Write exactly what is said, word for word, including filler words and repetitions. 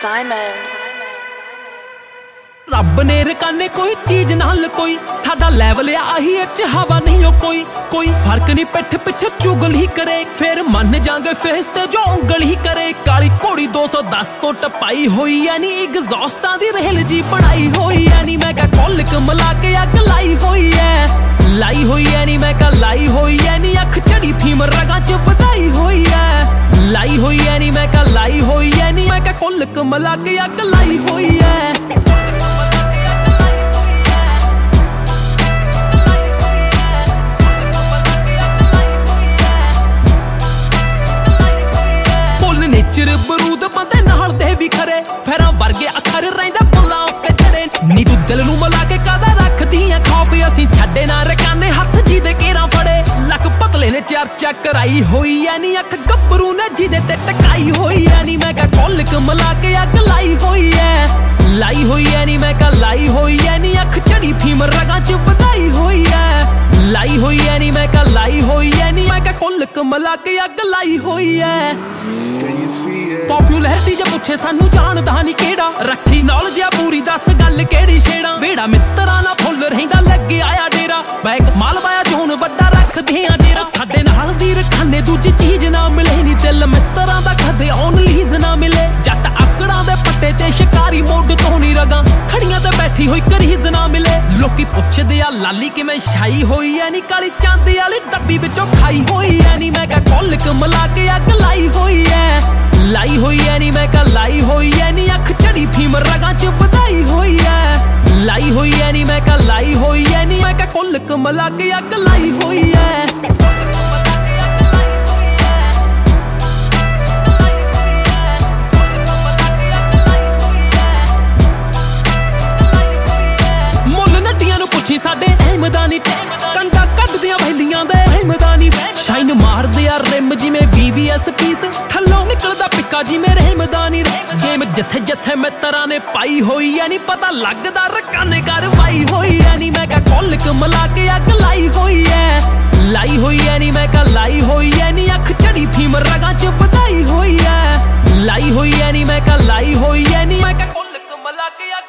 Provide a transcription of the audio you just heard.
Diamond रब ने रकाने कोई चीज नाल कोई साडा लैवल आही इच हवा नहीं हो कोई कोई फर्क नहीं पिठ पिछे चुगल ही करे फिर मन जांगे फेस ते जो उंगल ही करे काली घोड़ी दो सौ दस तो टपाई होई यानी एग्जॉस्टां दी रेल जी पढ़ाई होई यानी मैं क्या कोलिक मिला के अग लाई होई है लाई होई यानी मैं क्या लाई होई यानी अख चढ़ी फीम रगां च वधाई होई है लाई होई यानी मैं क्या लाई होई यानी मैं क्या कोलिक मिला के अग लाई होई है नेचर बरूद बंदे नाल दे भी खरे फेरां वर्गे अखर रहिंदा बुल्लां उत्ते चढ़े नी तू दिल नूं मिला के कादा रखदी ऐ खौफ असीं छड्डे ना रकाने हत्थ जी दे घेरां फड़े लक पतले ने चर्चा कराई होई यानी अख गब्बरू ने जिदे ते टकाई होई यानी मैं क्या कोलिक मिला के अग लाई होई है लाई होई यानी मैं क्या लाई होई यानी अख चढ़ी फीम रगां च वधाई होई है लाई होई यानी मैं क्या लाई होई यानी मैं क्या कोलिक मिला के अग लाई होई है पॉपुलैरिटी जे पुछे सानू जानदा नहीं केड़ा रखी नॉलेज आ पूरी दस गल केड़ी छेड़ा वेड़ा मित्तरां ना फुੱਲ रहिंदा लगे आया डेरा बैक मालवाया जोन वड्डा रखदे आ जेरा साडे नाल दी रखाने दूजी चीज ना मिले नी दिल मित्तरां दा कदे ऑन लीज ना मिले जट आकड़ां दे पट्टे ते शिकारी मोड तो नहीं रगां खड़ियां ते बैठी होई करीज ना मिले लोकी पुछदे आ लाली किवें छाई होई ऐ नी काली चांदी वाली डब्बी विचों खाई होई ऐ नी मैं क्या कोलिक मिला के अग लाई होई है लाई होई यानी मैं क्या लाई होई यानी अख चढ़ी फीम रगां च वधाई होई है लाई होई यानी मैं क्या लाई होई यानी मैं क्या कोलिक मिला के अग लाई होई है मुल नड्डियां नूं पुछी साडे अहमदानी कंडा कड्डदियां वैलियां दे अहमदानी शाइन मारदे आ रिम जिवें वी वी एस पीस थल्लों निकलदा पिक्का जिवें रहमदानी गेम जिथे जिथे मित्तरां ने पाई होई यानी पता लगदा रकाने करवाई होई यानी मैं क्या कोलिक मिला के अग लाई होई है लाई होई यानी मैं क्या लाई होई यानी अख चढ़ी फीम रगां च वधाई होई है लाई होई यानी मैं क्या लाई होई यानी मैं क्या कोलिक मिला के